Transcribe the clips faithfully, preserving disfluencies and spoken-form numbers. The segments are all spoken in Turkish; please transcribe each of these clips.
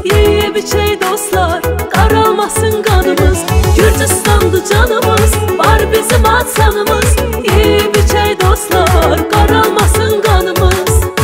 Ye biçey dostlar, qaralmasın qanımız. Gürcüstandı canımız, var bizim atsanımız. Ye biçey dostlar, qaralmasın qanımız.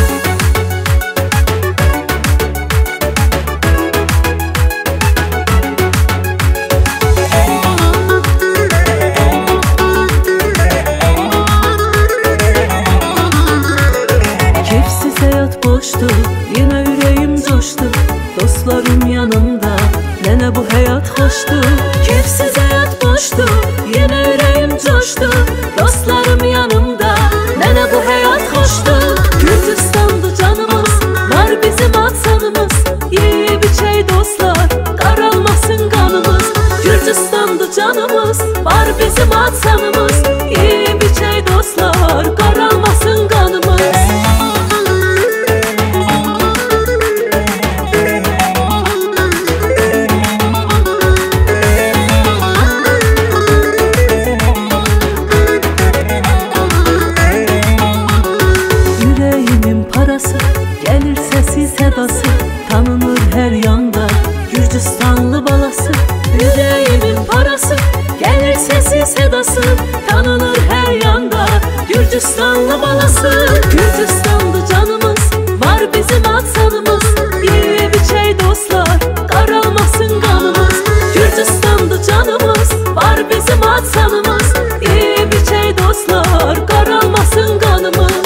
Keyfsiz hayat boştu, yine yüreğim coştu. Dostlarım yanımda, nene bu hayat hoştu. Keyfsiz hayat boştu, yine yüreğim coştu. Dostlarım yanımda, nene bu hayat hoştu. Gürcüstandı canımız, var bizim atsanımız. Ye biçey dostlar, qaralmasın qanımız. Gürcüstandı canımız, var bizim atsanımız. Ye biçey dostlar, qaralmasın qanımız. Gelir sesi sedası, tanınır her yanda Gürcüstanlı balası. Yüreğimin parası, gelir sesi sedası, tanınır her yanda Gürcüstanlı balası. Gürcüstanlı canımız, var bizim atsanımız. Ye biçey dostlar, qaralmasın qanımız. Gürcüstanlı canımız, var bizim atsanımız. Ye biçey dostlar, qaralmasın qanımız.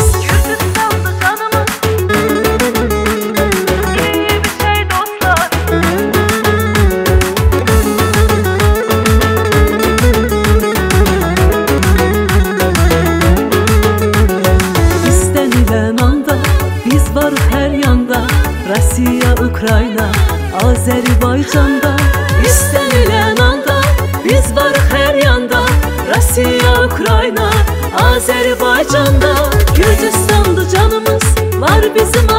Her yanda Rusiya, Ukrayna, Azerbaycanda. İstenilen anda biz varıq her yanda Rusiya, Ukrayna, Azerbaycanda. Gürcüstandı canımız, var bizim